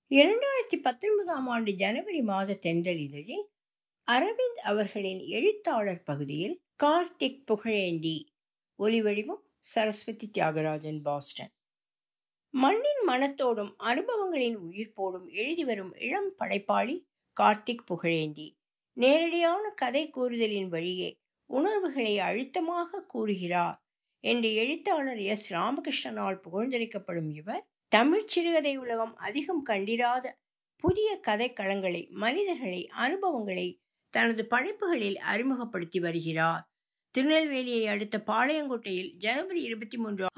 2019ஆம் ஆண்டு ஜனவரி மாத தென்றல் இதழில் அரவிந்த் அவர்களின் எழுத்தாளர் பகுதியில் கார்த்திக் புகழேந்தி. ஒலிவடிவம் சரஸ்வதி தியாகராஜன், பாஸ்டன். மண்ணின் மனத்தோடும் அனுபவங்களின் உயிர்ப்போடும் எழுதி வரும் இளம் படைப்பாளி கார்த்திக் புகழேந்தி. நேரடியான கதை கூறுதலின் வழியே உணர்வுகளை அழுத்தமாக கூறுகிறார் என்று எழுத்தாளர் எஸ். ராமகிருஷ்ணனால் புகழ்ந்தளிக்கப்படும் இவர், தமிழ் சிறுகதை உலகம் அதிகம் கண்டிராத புதிய கதைக்களங்களை, மனிதர்களை, அனுபவங்களை தனது படைப்புகளில் அறிமுகப்படுத்தி வருகிறார். திருநெல்வேலியை அடுத்த பாளையங்கோட்டையில் ஜனவரி 23,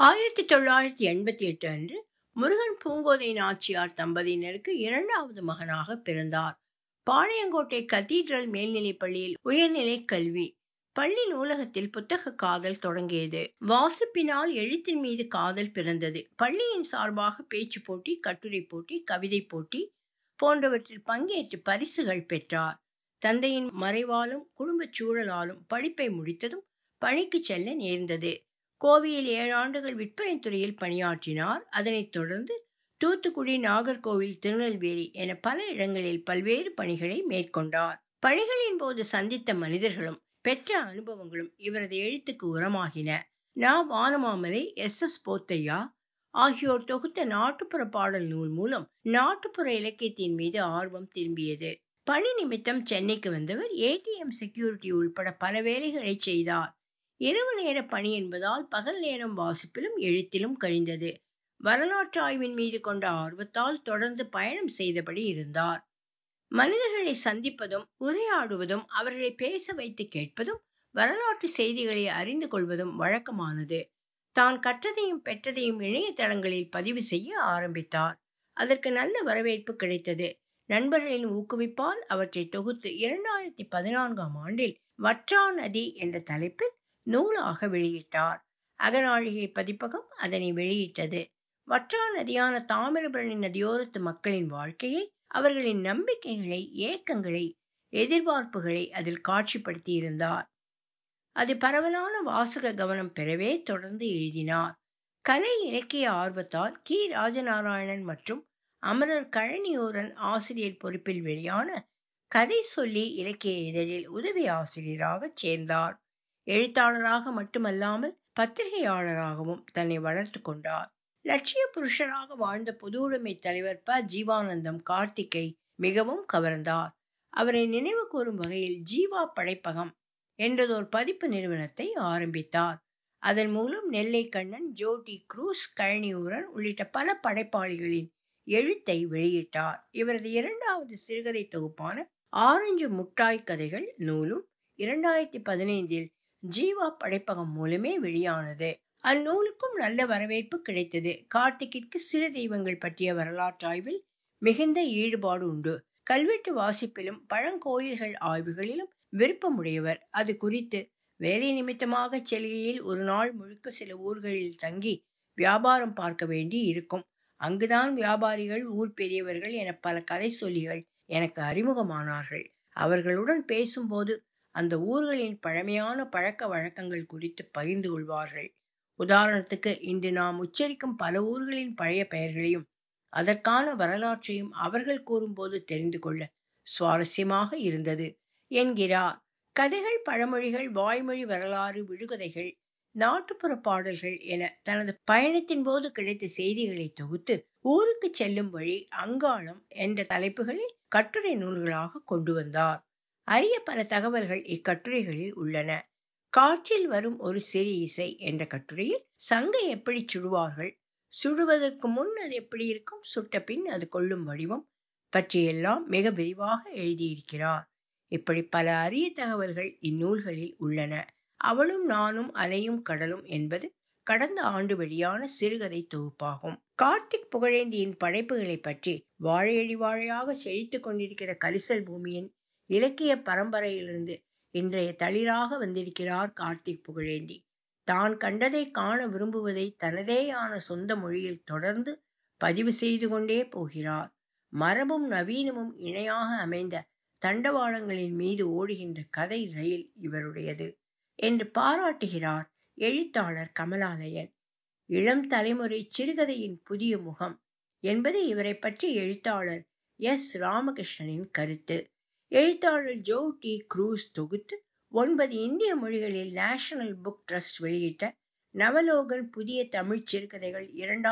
1988 அன்று முருகன் பூங்கோதை நாச்சியார் தம்பதியினருக்கு இரண்டாவது மகனாக பிறந்தார். பாளையங்கோட்டை கதீட்ரல் மேல்நிலைப் பள்ளியில் உயர்நிலை கல்வி. பள்ளி நூலகத்தில் புத்தக காதல் தொடங்கியது. வாசிப்பினால் எழுத்தின் மீது காதல் பிறந்தது. பள்ளியின் சார்பாக பேச்சு போட்டி, கட்டுரை போட்டி, கவிதை போட்டி போன்றவற்றில் பங்கேற்று பரிசுகள் பெற்றார். தந்தையின் மறைவாலும் குடும்பச் சூழலாலும் படிப்பை முடித்ததும் பணிக்கு செல்ல நேர்ந்தது. கோவையில் 7 ஆண்டுகள் விற்பனை துறையில் பணியாற்றினார். அதனைத் தொடர்ந்து தூத்துக்குடி, நாகர்கோவில், திருநெல்வேலி என பல இடங்களில் பல்வேறு பணிகளை மேற்கொண்டார். பணிகளின் போது சந்தித்த மனிதர்களும் பெற்ற அனுபவங்களும் இவரது எழுத்துக்கு உரமாகின. வானமாமலை, எஸ். போத்தையா ஆகியோர் தொகுத்த நாட்டுப்புற பாடல் நூல் மூலம் நாட்டுப்புற இலக்கியத்தின் மீது ஆர்வம் திரும்பியது. பணி நிமித்தம் சென்னைக்கு வந்தவர் ATM செக்யூரிட்டி உள்பட பல வேலைகளை செய்தார். இரவு நேர பணி என்பதால் பகல் நேரம் வாசிப்பிலும் எழுத்திலும் கழிந்தது. வரலாற்று ஆய்வின் மீது கொண்ட ஆர்வத்தால் தொடர்ந்து பயணம் செய்தபடி இருந்தார். மனிதர்களை சந்திப்பதும் உரையாடுவதும், அவர்களை பேச வைத்து கேட்பதும், வரலாற்று செய்திகளை அறிந்து கொள்வதும் வழக்கமானது. தான் கற்றதையும் பெற்றதையும் இணையதளங்களில் பதிவு செய்ய ஆரம்பித்தார். அதற்கு நல்ல வரவேற்பு கிடைத்தது. நண்பர்களின் ஊக்குவிப்பால் அவற்றை தொகுத்து 2014ஆம் ஆண்டில் வற்றா நதி என்ற தலைப்பில் நூலாக வெளியிட்டார். அகநாழிகை பதிப்பகம் அதனை வெளியிட்டது. வற்றா நதியான தாமிரபரணி நதியோரத்து மக்களின் வாழ்க்கையை, அவர்களின் நம்பிக்கைகளை, ஏக்கங்களை, எதிர்பார்ப்புகளை அதில் காட்சிப்படுத்தி இருந்தார். அது பரவலான வாசக கவனம் பெறவே தொடர்ந்து எழுதினார். கலை இலக்கிய ஆர்வத்தால் கி. ராஜநாராயணன் மற்றும் அமரர் கழனியூரன் ஆசிரியர் பொறுப்பில் வெளியான கதை சொல்லி இலக்கிய இதழில் உதவி ஆசிரியராக சேர்ந்தார். எழுத்தாளராக மட்டுமல்லாமல் பத்திரிகையாளராகவும் தன்னை வளர்த்து கொண்டார். லட்சிய புருஷராக வாழ்ந்த பொது உடைமை தலைவர் ப. ஜீவானந்தம் கார்த்திக்கை மிகவும் கவர்ந்தார். அவரை நினைவு கூறும் வகையில் ஜீவா படைப்பகம் என்றதோர் பதிப்பு நிறுவனத்தை ஆரம்பித்தார். அதன் மூலம் நெல்லை கண்ணன், ஜோடி குரூஸ், கழனியூரன் உள்ளிட்ட பல படைப்பாளிகளின் எழுத்தை வெளியிட்டார். இவரது இரண்டாவது சிறுகதை தொகுப்பான ஆரஞ்சு முட்டாய் கதைகள் நூலும் 2015இல் ஜீவா படைப்பகம் மூலமே வெளியானது. அந்நூலுக்கும் நல்ல வரவேற்பு கிடைத்தது. கார்த்திக்கிற்கு சிறு தெய்வங்கள் பற்றிய வரலாற்றாய்வில் மிகுந்த ஈடுபாடு உண்டு. கல்வெட்டு வாசிப்பிலும் பழங்கோயில்கள் ஆய்வுகளிலும் விருப்பமுடையவர். அது குறித்து வேலை நிமித்தமாக செல்கையில் ஒரு நாள் முழுக்க சில ஊர்களில் தங்கி வியாபாரம் பார்க்க வேண்டி இருக்கும். அங்குதான் வியாபாரிகள், ஊர் பெரியவர்கள் என பல கதை சொல்லிகள் எனக்கு அறிமுகமானார்கள். அவர்களுடன் பேசும்போது அந்த ஊர்களின் பழமையான பழக்க வழக்கங்கள் குறித்து பகிர்ந்து கொள்வார்கள். உதாரணத்துக்கு, இன்று நாம் உச்சரிக்கும் பல ஊர்களின் பழைய பெயர்களையும் அதற்கான வரலாற்றையும் அவர்கள் கூறும்போது தெரிந்து கொள்ள சுவாரஸ்யமாக இருந்தது என்கிறார். கதைகள், பழமொழிகள், வாய்மொழி வரலாறு, விடுகதைகள், நாட்டுப்புற பாடல்கள் என தனது பயணத்தின் போது கிடைத்த செய்திகளை தொகுத்து ஊருக்கு செல்லும் வழி, அங்காளம் என்ற தலைப்புகளில் கட்டுரை நூல்களாக கொண்டு வந்தார். அரிய பல தகவல்கள் இக்கட்டுரைகளில் உள்ளன. காற்றில் வரும் ஒரு சிறு இசை என்ற கட்டுரையில் சங்கை எப்படி சுடுவார்கள், சுடுவதற்கு முன் அது எப்படி இருக்கும், சுட்ட பின் அது கொள்ளும் வடிவம் பற்றியெல்லாம் மிக விரிவாக எழுதியிருக்கிறார். இப்படி பல அரிய தகவல்கள் இந்நூல்களில் உள்ளன. அவளும் நானும் அலையும் கடலும் என்பது கடந்த ஆண்டு வெளியான சிறுகதை தொகுப்பாகும். கார்த்திக் புகழேந்தியின் படைப்புகளை பற்றி, வாழையடி வாழையாக செழித்து கொண்டிருக்கிற கரிசல் பூமியின் இலக்கிய பரம்பரையிலிருந்து இன்றைய தளிராக வந்திருக்கிறார் கார்த்திக் புகழேந்தி. தான் கண்டதை, காண விரும்புவதை தனதேயான சொந்த மொழியில் தொடர்ந்து பதிவு செய்து கொண்டே போகிறார். மரபும் நவீனமும் இணையாக அமைந்த தண்டவாளங்களின் மீது ஓடுகின்ற கதை ரயில் இவருடையது என்று பாராட்டுகிறார் எழுத்தாளர் கமலாலயன். இளம் தலைமுறை சிறுகதையின் புதிய முகம் என்பது இவரை பற்றி எழுத்தாளர் ராமகிருஷ்ணனின் கருத்து. எழுத்தாளர் ஜோ டி குரூஸ் தொகுத்து 9 இந்திய மொழிகளில் நேஷனல் புக் ட்ரஸ்ட் வெளியிட்ட நவலோகன் புதிய தமிழ் சிறுகதைகள்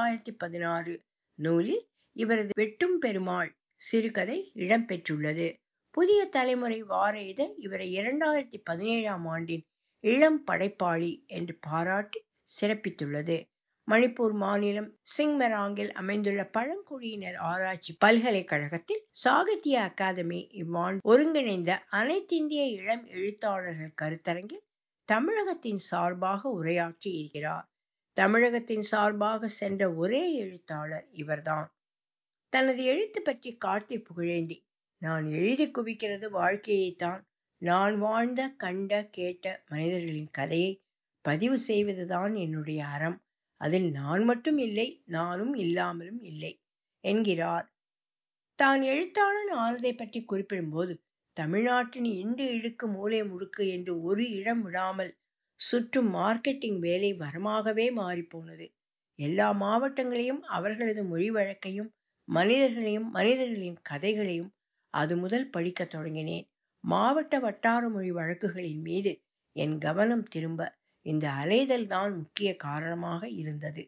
2016 நூலில் இவரது வெட்டும் பெருமாள் சிறுகதை இடம்பெற்றுள்ளது. புதிய தலைமுறை வார இதழ் இவரை 2017ஆம் ஆண்டின் இளம் படைப்பாளி என்று பாராட்டி சிறப்பித்துள்ளது. மணிப்பூர் மாநிலம் சிங்மெராங்கில் அமைந்துள்ள பழங்குடியினர் ஆராய்ச்சி பல்கலைக்கழகத்தில் சாகித்ய அகாதமி இவ்வாண்டு ஒருங்கிணைந்த அனைத்திந்திய இளம் எழுத்தாளர்கள் கருத்தரங்கில் தமிழகத்தின் சார்பாக உரையாற்றி இருக்கிறார். தமிழகத்தின் சார்பாக சென்ற ஒரே எழுத்தாளர் இவர்தான். தனது எழுத்து பற்றி கார்த்திக் புகழேந்தி, நான் எழுதி குவிக்கிறது வாழ்க்கையைத்தான். நான் வாழ்ந்த கண்ட கேட்ட மனிதர்களின் கதையை பதிவு செய்வதுதான் என்னுடைய அறம். அதில் நான் மட்டும் இல்லை, நானும் இல்லாமலும் இல்லை என்கிறார். தான் எழுத்தாளன் ஆனதை பற்றி குறிப்பிடும்போது, தமிழ்நாட்டின் இண்டு இடுக்கு மூலை முடுக்கு என்று ஒரு இடம் விடாமல் சுற்றும் மார்க்கெட்டிங் வேலை வரமாகவே மாறிப்போனது. எல்லா மாவட்டங்களையும் அவர்களது மொழி வழக்கையும் மனிதர்களின் கதைகளையும் அது முதல் படிக்க தொடங்கினேன். மாவட்ட வட்டார மொழி வழக்குகளின் மீது என் கவனம் திரும்ப இந்த அலைதல் தான் முக்கிய காரணமாக இருந்தது.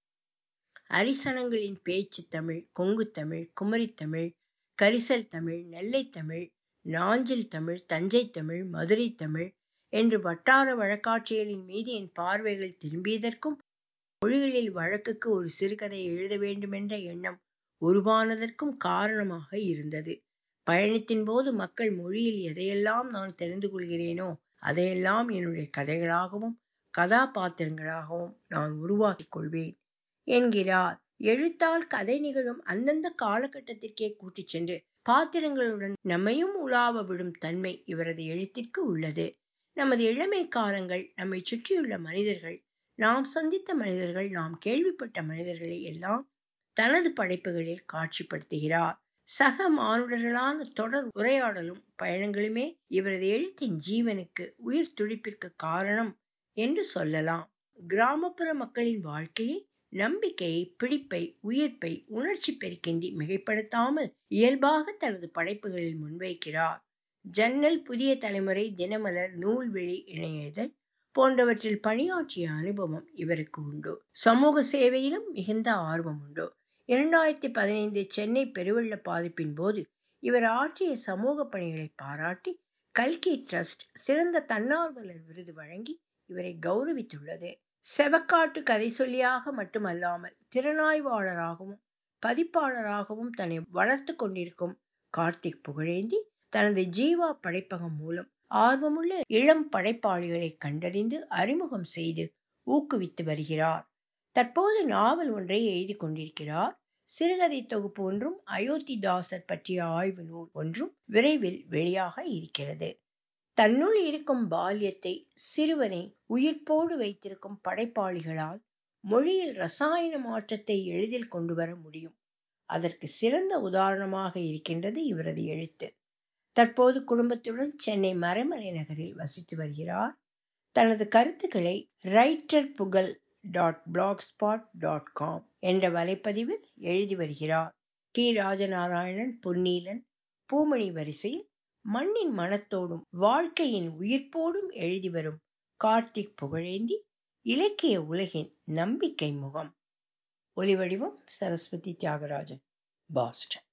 அரிசனங்களின் பேச்சு தமிழ், கொங்கு தமிழ், குமரித்தமிழ், கரிசல் தமிழ், நெல்லை தமிழ், நாஞ்சில் தமிழ், தஞ்சை தமிழ், மதுரை தமிழ் என்று வட்டார வழக்காட்சியலின் மீது என் பார்வைகள் திரும்பியதற்கும், மொழிகளில் வழக்குக்கு ஒரு சிறுகதை எழுத வேண்டுமென்ற எண்ணம் உருவானதற்கும் காரணமாக இருந்தது. பயணத்தின் போது மக்கள் மொழியில் எதையெல்லாம் நான் தெரிந்து கொள்கிறேனோ அதையெல்லாம் என்னுடைய கதைகளாகவும் கதாபாத்திரங்களாகவும் நான் உருவாக்கிக் கொள்வேன் என்கிறார். எழுத்தால் கதை நிகழும் அந்தந்த காலகட்டத்திற்கே கூட்டிச் சென்று பாத்திரங்களுடன் நம்மையும் உலாவ விடும் தன்மை இவரது எழுத்திற்கு உள்ளது. நமது இளமை காலங்கள், நம்மை சுற்றியுள்ள மனிதர்கள், நாம் சந்தித்த மனிதர்கள், நாம் கேள்விப்பட்ட மனிதர்களை எல்லாம் தனது படைப்புகளில் காட்சிப்படுத்துகிறார். சக மானுடர்களான தொடர் உரையாடலும் பயணங்களுமே இவரது எழுத்தின் ஜீவனுக்கு, உயிர் துடிப்பிற்கு காரணம் என்று சொல்லலாம். கிராமப்புற மக்களின் வாழ்க்கையை, நம்பிக்கையை, பிடிப்பை, உயிர்ப்பை உணர்ச்சி பெருக்கின்றி மிகைப்படுத்தாமல் இயல்பாக தனது படைப்புகளில் முன்வைக்கிறார். ஜன்னல், புதிய தலைமுறை, தினமலர், நூல்வெளி, இணையதழ் போன்றவற்றில் பணியாற்றிய அனுபவம் இவருக்கு உண்டு. சமூக சேவையிலும் மிகுந்த ஆர்வம் உண்டு. 2015 சென்னை பெருவெள்ள பாதிப்பின் போது இவர் ஆற்றிய சமூக பணிகளை பாராட்டி கல்கி ட்ரஸ்ட் சிறந்த தன்னார்வலர் விருது வழங்கி இவரை கௌரவித்துள்ளது. செவக்காட்டு கதை சொல்லியாக மட்டுமல்லாமல் திறனாய்வாளராகவும் பதிப்பாளராகவும் தன்னை வளர்த்து கொண்டிருக்கும் கார்த்திக் புகழேந்தி தனது ஜீவா படைப்பகம் மூலம் ஆர்வமுள்ள இளம் படைப்பாளிகளை கண்டறிந்து அறிமுகம் செய்து ஊக்குவித்து வருகிறார். தற்போது நாவல் ஒன்றை எழுதி கொண்டிருக்கிறார். சிறுகதை தொகுப்பு ஒன்றும், அயோத்திதாசர் பற்றிய ஆய்வு நூல் ஒன்றும் விரைவில் வெளியாக இருக்கிறது. தன்னுள் இருக்கும் பால்யத்தை, சிறுவனை உயிர்ப்போடு வைத்திருக்கும் படைப்பாளிகளால் மொழியில் ரசாயன மாற்றத்தை எளிதில் கொண்டு வர முடியும். அதற்கு சிறந்த உதாரணமாக இருக்கின்றது இவரது எழுத்து. தற்போது குடும்பத்துடன் சென்னை மறைமலை நகரில் வசித்து வருகிறார். தனது கருத்துக்களை writerpugal.blogspot.com என்ற வலைப்பதிவில் எழுதி வருகிறார். டி. ராஜநாராயணன், பொன்னீலன், பூமணி வரிசையில் மண்ணின் மனத்தோடும் வாழ்க்கையின் உயிர்ப்போடும் எழுதி வரும் கார்த்திக் புகழேந்தி இலக்கிய உலகின் நம்பிக்கை முகம். ஒலிவடிவம் சரஸ்வதி தியாகராஜன், பாஸ்டன்.